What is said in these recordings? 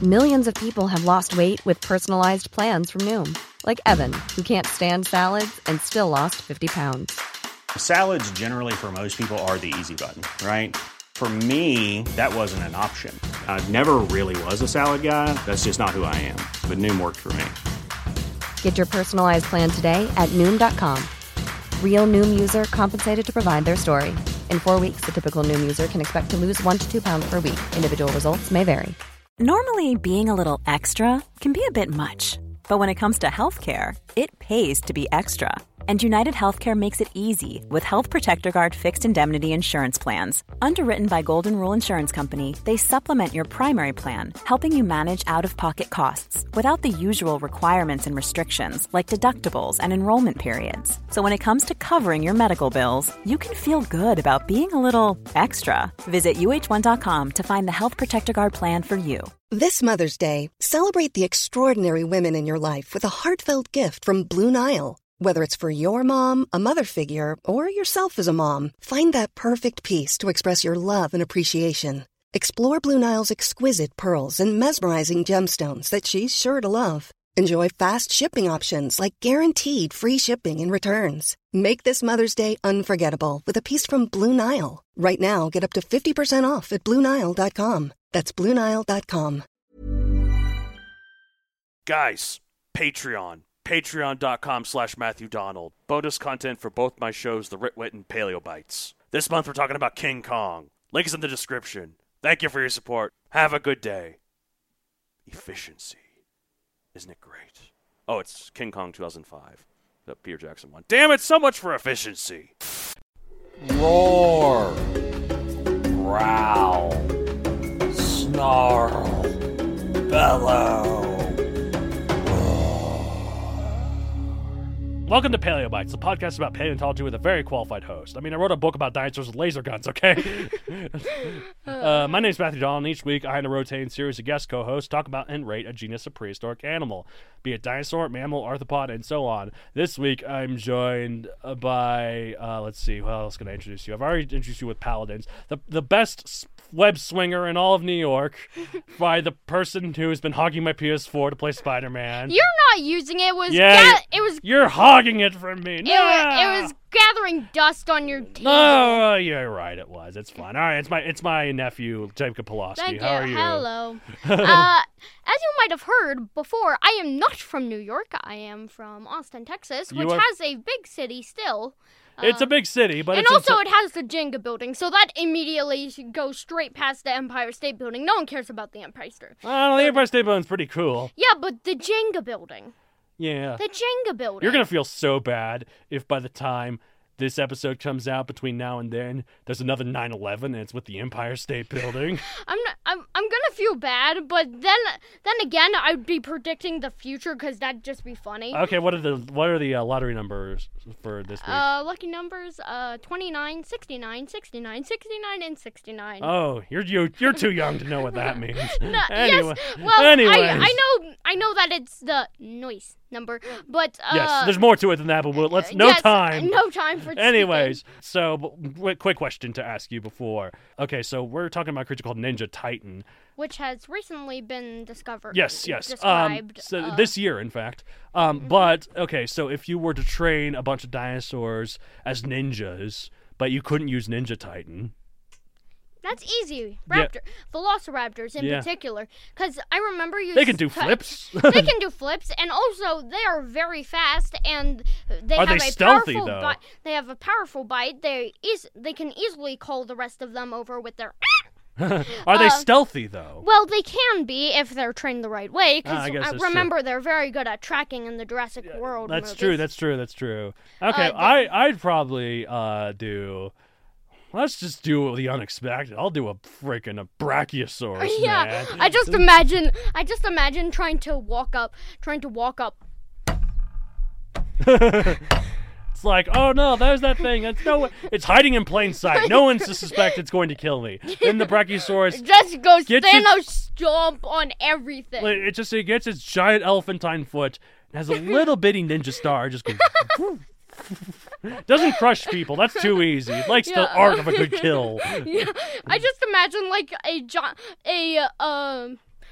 Millions of people have lost weight with personalized plans from Noom. Like Evan, who can't stand salads and still lost 50 pounds. Salads generally for most people are the easy button, right? For me, that wasn't an option. I never really was a salad guy. That's just not who I am. But Noom worked for me. Get your personalized plan today at Noom.com. Real Noom user compensated to provide their story. In 4 weeks, the typical Noom user can expect to lose 1 to 2 pounds per week. Individual results may vary. Normally, being a little extra can be a bit much. But when it comes to healthcare, it pays to be extra. And United Healthcare makes it easy with Health Protector Guard fixed indemnity insurance plans. Underwritten by Golden Rule Insurance Company, they supplement your primary plan, helping you manage out-of-pocket costs without the usual requirements and restrictions like deductibles and enrollment periods. So when it comes to covering your medical bills, you can feel good about being a little extra. Visit UH1.com to find the Health Protector Guard plan for you. This Mother's Day, celebrate the extraordinary women in your life with a heartfelt gift from Blue Nile. Whether it's for your mom, a mother figure, or yourself as a mom, find that perfect piece to express your love and appreciation. Explore Blue Nile's exquisite pearls and mesmerizing gemstones that she's sure to love. Enjoy fast shipping options like guaranteed free shipping and returns. Make this Mother's Day unforgettable with a piece from Blue Nile. Right now, get up to 50% off at BlueNile.com. That's BlueNile.com. Guys, Patreon. Patreon.com/Matthew Donald. Bonus content for both my shows, The Ritwit and Paleo Bites. This month we're talking about King Kong. Link is in the description. Thank you for your support. Have a good day. Efficiency. Isn't it great? Oh, it's King Kong 2005. The Peter Jackson one. Damn it, so much for efficiency. Roar. Growl. Snarl. Bellow. Welcome to Paleo Bites, the podcast about paleontology with a very qualified host. I mean, I wrote a book about dinosaurs with laser guns, okay? My name's Matthew Donald, and each week I and a rotating series of guest co-hosts talk about and rate a genus of prehistoric animal, be it dinosaur, mammal, arthropod, and so on. This week I'm joined by, let's see, what else can I introduce you? I've already introduced you with Paladins, the best web swinger in all of New York, by the person who's been hogging my PS4 to play Spider-Man. You're not using it. You're hogging it from me. No! It was gathering dust on your table. No, you're right. It was. It's fine. All right. It's my nephew Jacob Pulaski. Thank How you. are you? Hello. As you might have heard before, I am not from New York. I am from Austin, Texas, which has a big city still. It's a big city, but it has the Jenga building, so that immediately goes straight past the Empire State Building. No one cares about the Empire State. Well, the Empire State Building's pretty cool. Yeah, but the Jenga building. Yeah. The Jenga building. You're gonna feel so bad if by the time this episode comes out between now and then, there's another 9/11 and it's with the Empire State Building. I'm gonna feel bad, but then again, I'd be predicting the future because that'd just be funny. Okay, what are the lottery numbers for this week? Lucky numbers, 29, 69, 69, 69, and 69. Oh, you're too young to know what that means. Anyway, yes, well, I know that it's the noise number, but yes, there's more to it than that. But no time for anyways. speaking. So, quick question to ask you before. Okay, so we're talking about a creature called Ninja Titan, which has recently been discovered. Yes. Described. This year, in fact. But okay, so if you were to train a bunch of dinosaurs as but you couldn't use Ninja Titan. That's easy. Velociraptors in particular, because I remember using. They can do flips. They can do flips, and also they are very fast, and they have a stealthy, powerful though? bite. They have a powerful bite. They can easily call the rest of them over with their. Are they stealthy though? Well, they can be if they're trained the right way. Because remember, they're very good at tracking in the Jurassic World. That's movies. true. That's true. Okay, I'd probably do. Let's just do the unexpected. I'll do a Brachiosaurus. Yeah, man. I just imagine trying to walk up. It's like, oh no, there's that thing. It's hiding in plain sight. No one's to suspect it's going to kill me. Then the Brachiosaurus just goes Thanos stomp on everything. It gets its giant elephantine foot and has a little bitty ninja star. Just goes. Doesn't crush people. That's too easy. It likes the art of a good kill. Yeah, I just imagine like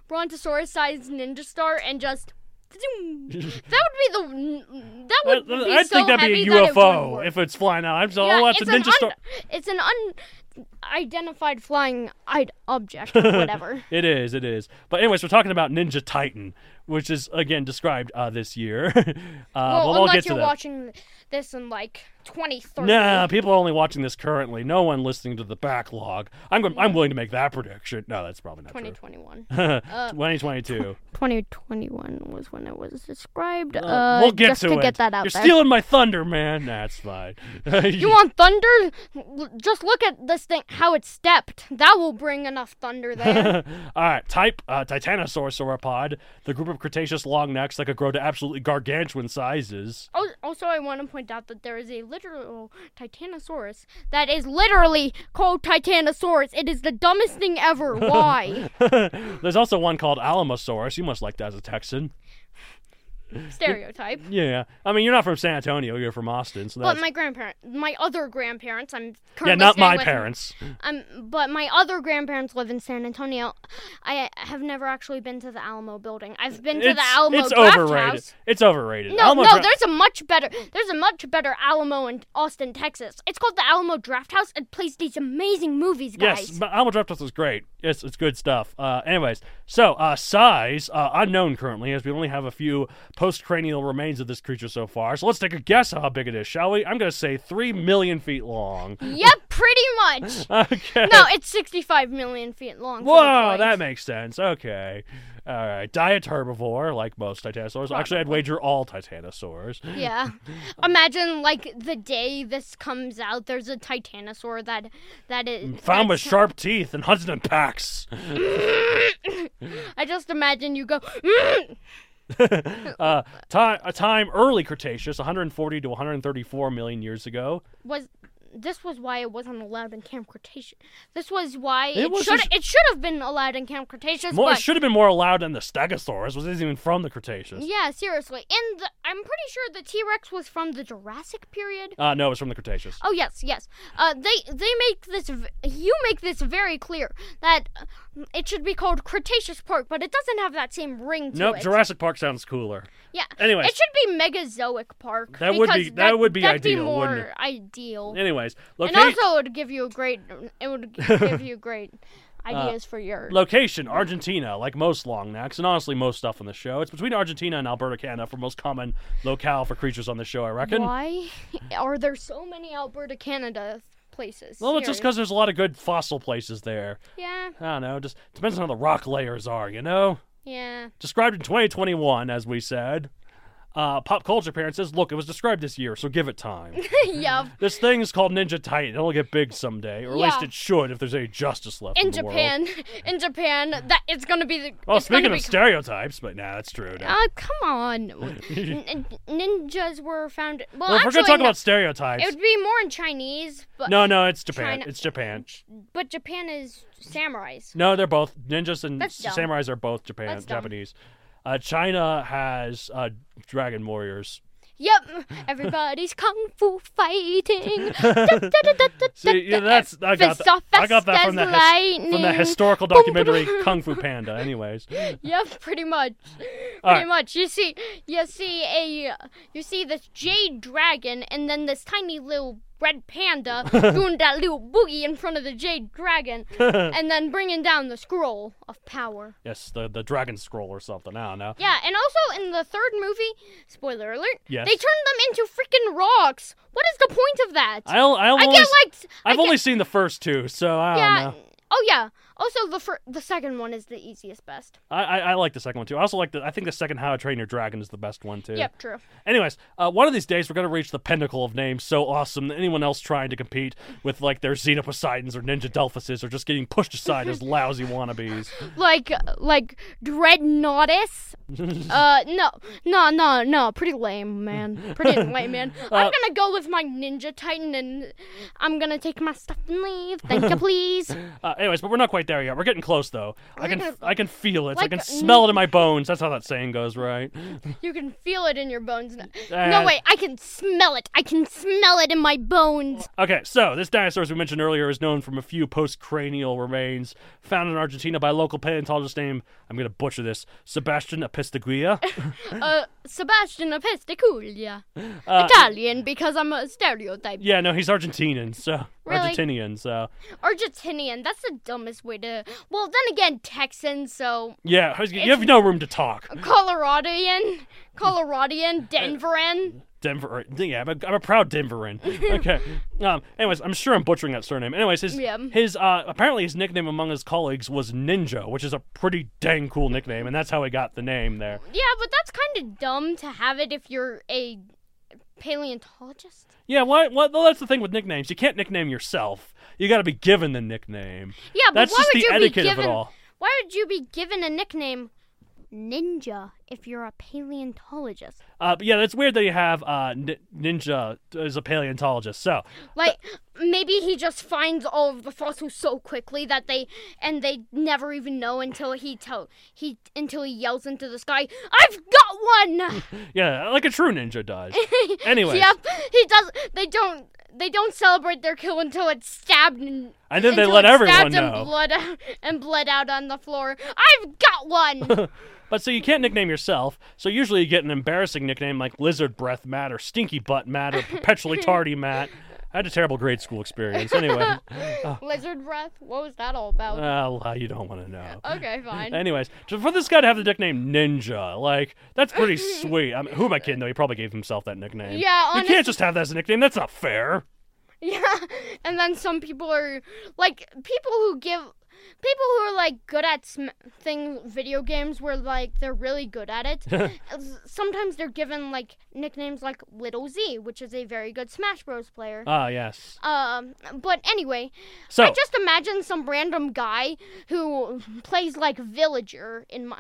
brontosaurus-sized ninja star and just... That would be I so think that'd heavy be a that it would UFO work. if it's flying out. I'm so, Yeah, that's a ninja star. It's an unidentified flying object or whatever. It is. But anyways, we're talking about Ninja Titan, which is, again, described this year. Well, we'll unless get to you're that. watching this in, 2030. Nah, people are only watching this currently. No one listening to the backlog. I'm willing to make that prediction. No, that's probably not 2021. true. 2022. 2021 was when it was described. We'll get just to to it. get that out You're there. stealing my thunder, man. That's fine. You want thunder? Just look at this thing, how it's stepped. That will bring enough thunder there. All right, type Titanosaurus sauropod, the group of Cretaceous long necks that could grow to absolutely gargantuan sizes. Also, I want to point out that there is a literal Titanosaurus that is literally called Titanosaurus. It is the dumbest thing ever. Why? There's also one called Alamosaurus. You must like that as a Texan. Stereotype. Yeah, I mean, you're not from San Antonio. You're from Austin. So But that's... my other grandparents, I'm currently Yeah, not staying my with- parents. But my other grandparents live in San Antonio. I have never actually been to the Alamo building. I've been to the Alamo It's Draft overrated. House. It's overrated. No, there's a much better Alamo in Austin, Texas. It's called the Alamo Draft House. It plays these amazing movies, guys. Yes, but Alamo Draft House is great. It's good stuff. Anyways, so size unknown currently, as we only have a few post-cranial remains of this creature so far. So let's take a guess how big it is, shall we? I'm going to say 3 million feet long. Yep, pretty much. Okay. No, it's 65 million feet long. Whoa, that makes sense. Okay. All right. Diet herbivore, like most titanosaurs. Actually, I'd wager all titanosaurs. Yeah. Imagine, the day this comes out, there's a titanosaur that is... Found with sharp teeth and hunted in packs. I just imagine you go... Time early Cretaceous, 140 to 134 million years ago. This was why it wasn't allowed in Camp Cretaceous. This was why It should have been allowed in Camp Cretaceous. It should have been more allowed in the Stegosaurus. Was it even from the Cretaceous? Yeah, seriously. And I'm pretty sure the T-Rex was from the Jurassic period. No, it was from the Cretaceous. Oh yes. They make this. You make this very clear that it should be called Cretaceous Park, but it doesn't have that same ring to it. Nope, Jurassic Park sounds cooler. Yeah. Anyways, it should be Megazoic Park. That would be that'd ideal, be wouldn't more it? ideal. Anyways, And also, it would give you great ideas for your location, Argentina, like most long necks, and honestly most stuff on the show. It's between Argentina and Alberta, Canada for most common locale for creatures on the show, I reckon. Why are there so many Alberta, Canada places? Well, it's just because there's a lot of good fossil places there. Yeah. I don't know, just depends on how the rock layers are, you know? Yeah. Described in 2021, as we said. Pop culture parent says, look, it was described this year, so give it time. Yeah. This thing is called Ninja Titan. It'll get big someday, or at least Yeah. it should if there's any justice left in the world. In Japan, that it's gonna be the. Well, it's gonna speaking be, of stereotypes, but nah, that's true. No. come on. Ninjas were found. Well, Well, if we're actually, gonna talk no, about stereotypes, it would be more in Chinese, but no, it's Japan. China- It's Japan. but Japan is samurais. No, they're both ninjas and That's dumb. samurais are both That's dumb. Japanese. China has dragon warriors. Yep, everybody's kung fu fighting. See, yeah, I got that from the historical documentary Kung Fu Panda. Anyways, Yep, pretty much. All Pretty right. much. You see this jade dragon, and then this tiny little red panda doing that little boogie in front of the jade dragon, and then bringing down the scroll of power. yes, the dragon scroll or something. I don't know. Yeah, and also in the third movie, spoiler alert, Yes. they turned them into freaking rocks. What is the point of that? I've only seen the first two, so I don't know. Oh yeah. Also, the second one is the easiest best. I like the second one too. I also I think the second How to Train Your Dragon is the best one too. Yep, true. Anyways, one of these days we're gonna reach the pinnacle of names so awesome that anyone else trying to compete with like their Xenoposeidons or Ninja Delphuses are just getting pushed aside as lousy wannabes. Like Dreadnoughtus. No. Pretty lame, man. Pretty lame, man. I'm gonna go with my Ninja Titan, and I'm gonna take my stuff and leave. Thank you, please. Anyways, but we're not quite quite there yet. We're getting close, though. I can feel it. I Like, can smell it in my bones. That's how that saying goes, right? You can feel it in your bones. No, wait, I can smell it. I can smell it in my bones. Okay, so this dinosaur, as we mentioned earlier, is known from a few post-cranial remains found in Argentina by a local paleontologist named, I'm going to butcher this, Sebastian Epistaguia. Sebastian Epistaculia. Italian, because I'm a stereotype. Yeah, no, he's Argentinian, so... Really? Argentinian, so... Argentinian, that's the dumbest way to... Well, then again, Texan, so... Yeah, you have no room to talk. Coloradian, Denveran. Denver, yeah, I'm a proud Denveran. Okay. Anyways, I'm sure I'm butchering that surname. Anyways, his apparently his nickname among his colleagues was Ninja, which is a pretty dang cool nickname, and that's how he got the name there. Yeah, but that's kind of dumb to have it if you're a paleontologist. Yeah, well, that's the thing with nicknames. You can't nickname yourself. You got to be given the nickname. Yeah, but that's why just would the you etiquette be of given? it all. Why would you be given a nickname Ninja if you're a paleontologist? But yeah, that's weird that you have Ninja as a paleontologist. So, like, maybe he just finds all of the fossils so quickly that they never even know until he yells into the sky, "I've got one!" Yeah, like a true ninja does. Anyway. Yep, he does. They don't celebrate their kill until it's stabbed and then they let everyone know. And bled out on the floor. I've got one. But so you can't nickname yourself, so usually you get an embarrassing nickname like Lizard Breath Matt or Stinky Butt Matt or Perpetually Tardy Matt. I had a terrible grade school experience. Anyway. Lizard breath? What was that all about? Well, you don't want to know. Okay, fine. Anyways, for this guy to have the nickname Ninja, like, that's pretty sweet. I mean, who am I kidding, though? He probably gave himself that nickname. Yeah, honestly. You can't just have that as a nickname. That's not fair. Yeah, and then some people are, like, people who are, like, good at video games where, like, they're really good at it. Sometimes they're given, like, nicknames like Little Z, which is a very good Smash Bros. Player. Ah, yes. But anyway, so, I just imagine some random guy who plays, like, Villager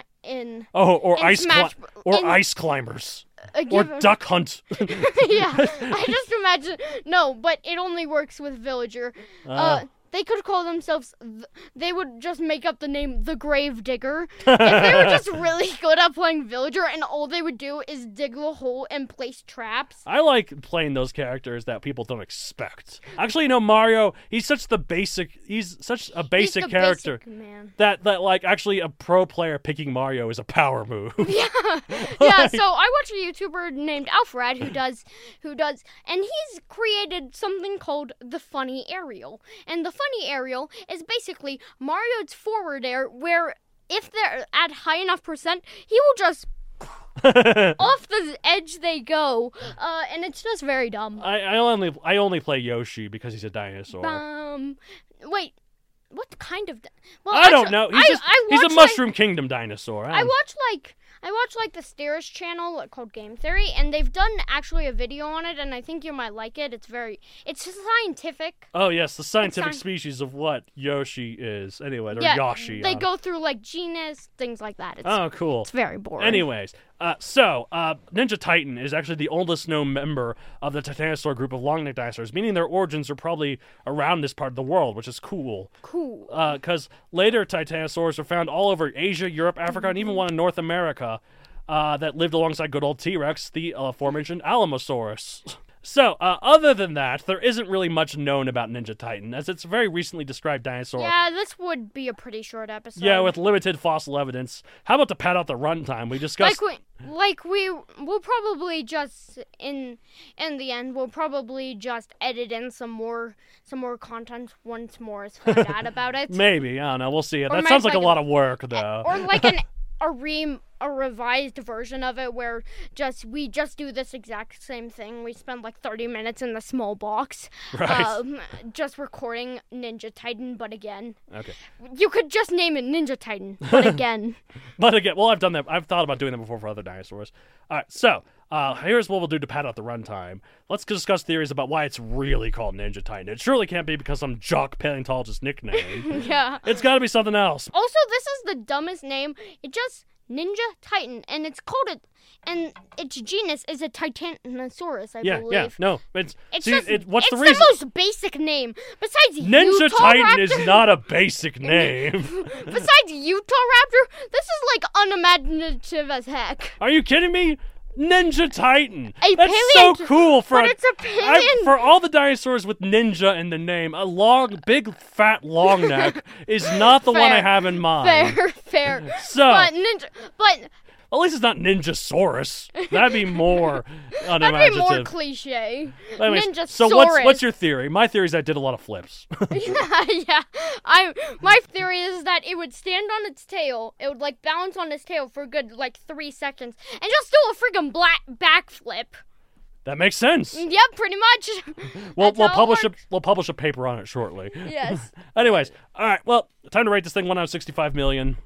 Ice Climbers. Or Duck Hunt. Yeah, I just imagine. No, but it only works with Villager. They could call themselves, they would just make up the name The Grave Digger. If they were just really good at playing Villager and all they would do is dig the hole and place traps. I like playing those characters that people don't expect. Actually, Mario, he's such a basic character that like actually a pro player picking Mario is a power move. Yeah. Yeah, so I watch a YouTuber named Alfred who does, and he's created something called the Funny Aerial. And the Funny Aerial is basically Mario's forward air, where if they're at high enough percent, he will just off the edge they go, and it's just very dumb. I only play Yoshi because he's a dinosaur. Wait, what kind of? Well, I don't know. He's a Mushroom Kingdom dinosaur. I watch the Steris channel called Game Theory, and they've done actually a video on it, and I think you might like it. It's scientific. Oh yes, the scientific species of what Yoshi is. Anyway, they're Yoshi. They go through like genus, things like that. Oh, cool. It's very boring. Anyways, Ninja Titan is actually the oldest known member of the Titanosaur group of long-necked dinosaurs, meaning their origins are probably around this part of the world, which is cool. Cool. Because later Titanosaurs were found all over Asia, Europe, Africa, and even one in North America that lived alongside good old T-Rex, the aforementioned Alamosaurus. So, other than that, there isn't really much known about Ninja Titan, as it's a very recently described dinosaur. Yeah, this would be a pretty short episode. Yeah, with limited fossil evidence. How about to pad out the runtime? We discussed... We'll probably just, in the end, we'll probably just edit in some more content once more is found out about it. Maybe, I don't know, we'll see. That sounds like a lot of work, though. Or like a revised version of it where we just do this exact same thing. We spend like 30 minutes in the small box, right. Just recording Ninja Titan, but again. Okay. You could just name it Ninja Titan, but again. Well, I've done that. I've thought about doing that before for other dinosaurs. All right, so here's what we'll do to pad out the runtime. Let's discuss theories about why it's really called Ninja Titan. It surely can't be because some jock paleontologist nickname. Yeah. It's got to be something else. Also, this is the dumbest name. Ninja Titan, and it's called it, and its genus is a Titanosaurus, I believe. Yeah, no, what's it's the reason? the most basic name. Besides Ninja Utah Titan Raptor, is not a basic name. Besides Utah Raptor, this is like unimaginative as heck. Are you kidding me? Ninja Titan. A That's so cool but it's a paleon. for all the dinosaurs with ninja in the name. A big, fat, long neck is not the one I have in mind. Fair. So, but at least it's not Ninjasaurus. That'd be more unimaginative. that'd be more cliche. Anyways, Ninjasaurus. so what's your theory? My theory is I did a lot of flips. yeah. My theory is that it would stand on its tail. It would like balance on its tail for a good like 3 seconds and just do a freaking backflip. That makes sense. Yep, pretty much. We'll publish a paper on it shortly. Yes. Anyways, all right. Well, time to rate this thing 1 out of 65 million.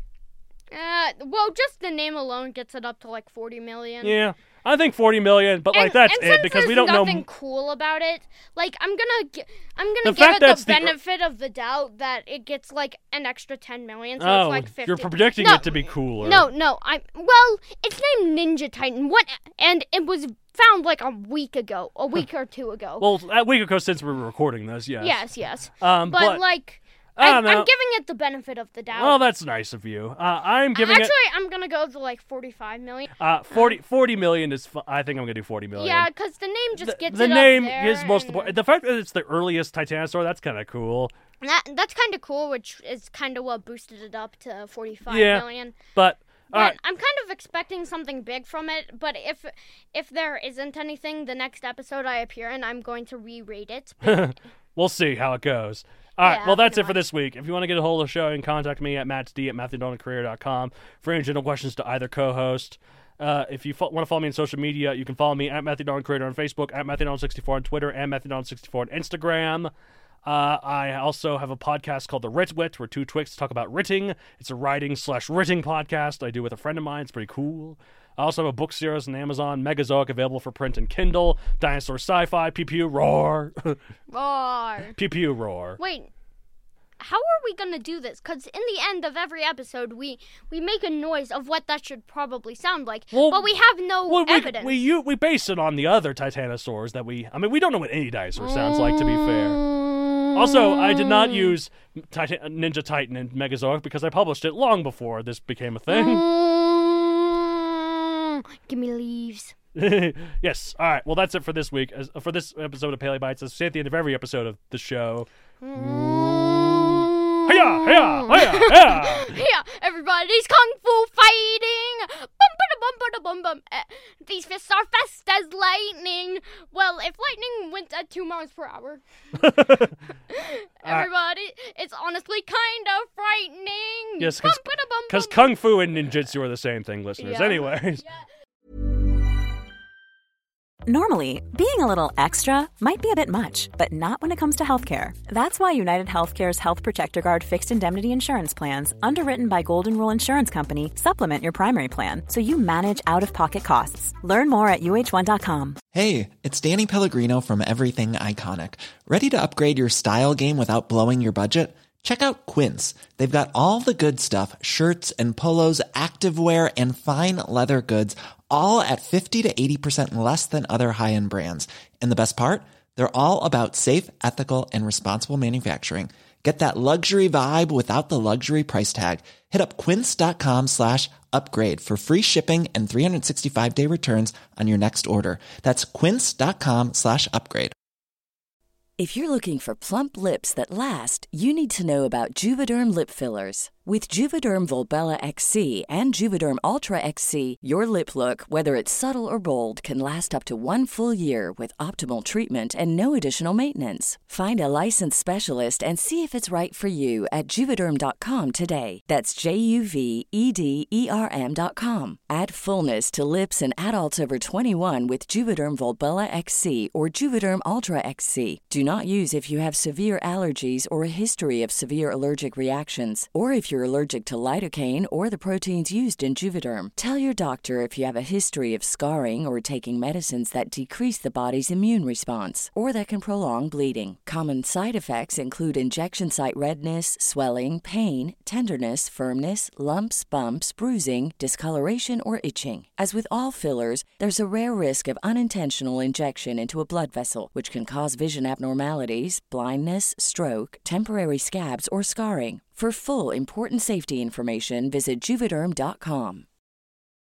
Well, just the name alone gets it up to like 40 million. Yeah, I think 40 million, but like that's and it because we don't know. There's nothing cool about it. Like I'm gonna give it the benefit of the doubt that it gets like an extra 10 million. So it's like 50. You're predicting it to be cooler. No, it's named Ninja Titan. And it was found like a week or two ago. Well, a week ago since we were recording this, yes. Yes. But like. I'm giving it the benefit of the doubt. Well, that's nice of you. I'm giving Actually, I'm going to go to like 45 million. 40 million is I think I'm going to do 40 million. Yeah, because the name just gets the it name up there. is most important. The fact that it's the earliest Titanosaur, that's kind of cool. That's kind of cool, which is kind of what boosted it up to 45 million. But I'm kind of expecting something big from it, but if there isn't anything, the next episode I appear in, I'm going to re-rate it. We'll see how it goes. All right, well, that's it for much. this week. If you want to get a hold of the show, you can contact me at mattsd@MatthewDonaldCareer.com for any general questions to either co-host. If you want to follow me on social media, you can follow me at Matthew Donald Creator on Facebook, at Matthew Donald 64 on Twitter, and Matthew Donald 64 on Instagram. I also have a podcast called The Writ Wit, where two twits talk about writing. It's a writing/writing podcast I do with a friend of mine. It's pretty cool. I also have a book series on Amazon, Megazoic, available for print and Kindle. Dinosaur Sci-Fi, Pew Pew Roar. Roar. Pew Pew Roar. Wait, how are we going to do this? Because in the end of every episode, we make a noise of what that should probably sound like, but we have no evidence. We base it on the other Titanosaurs that we don't know what any dinosaur sounds like, to be fair. Also, I did not use Ninja Titan and Megazoic because I published it long before this became a thing. Give me leaves. Yes. All right. Well, that's it for this week. For this episode of Paleo Bites, as we say at the end of every episode of the show. Hiya! Hiya! Hiya! Hiya! Yeah, everybody's kung fu fighting. Bum. These fists are fast as lightning. Well, if lightning went at 2 miles per hour. Everybody, it's honestly kind of frightening. Yes, because kung fu and ninjutsu are the same thing, listeners. Yeah. Anyways. Yeah. Normally, being a little extra might be a bit much, but not when it comes to healthcare. That's why United Healthcare's Health Protector Guard fixed indemnity insurance plans, underwritten by Golden Rule Insurance Company, supplement your primary plan so you manage out-of-pocket costs. Learn more at UH1.com. Hey, it's Danny Pellegrino from Everything Iconic. Ready to upgrade your style game without blowing your budget? Check out Quince. They've got all the good stuff, shirts and polos, activewear, and fine leather goods, all at 50 to 80% less than other high-end brands. And the best part? They're all about safe, ethical, and responsible manufacturing. Get that luxury vibe without the luxury price tag. Hit up quince.com/upgrade for free shipping and 365-day returns on your next order. That's quince.com/upgrade. If you're looking for plump lips that last, you need to know about Juvederm lip fillers. With Juvederm Volbella XC and Juvederm Ultra XC, your lip look, whether it's subtle or bold, can last up to 1 full year with optimal treatment and no additional maintenance. Find a licensed specialist and see if it's right for you at Juvederm.com today. That's JUVEDERM.com. Add fullness to lips in adults over 21 with Juvederm Volbella XC or Juvederm Ultra XC. Do not use if you have severe allergies or a history of severe allergic reactions, or if if you're allergic to lidocaine or the proteins used in Juvederm. Tell your doctor if you have a history of scarring or taking medicines that decrease the body's immune response or that can prolong bleeding. Common side effects include injection site redness, swelling, pain, tenderness, firmness, lumps, bumps, bruising, discoloration, or itching. As with all fillers, there's a rare risk of unintentional injection into a blood vessel, which can cause vision abnormalities, blindness, stroke, temporary scabs, or scarring. For full, important safety information, visit Juvederm.com.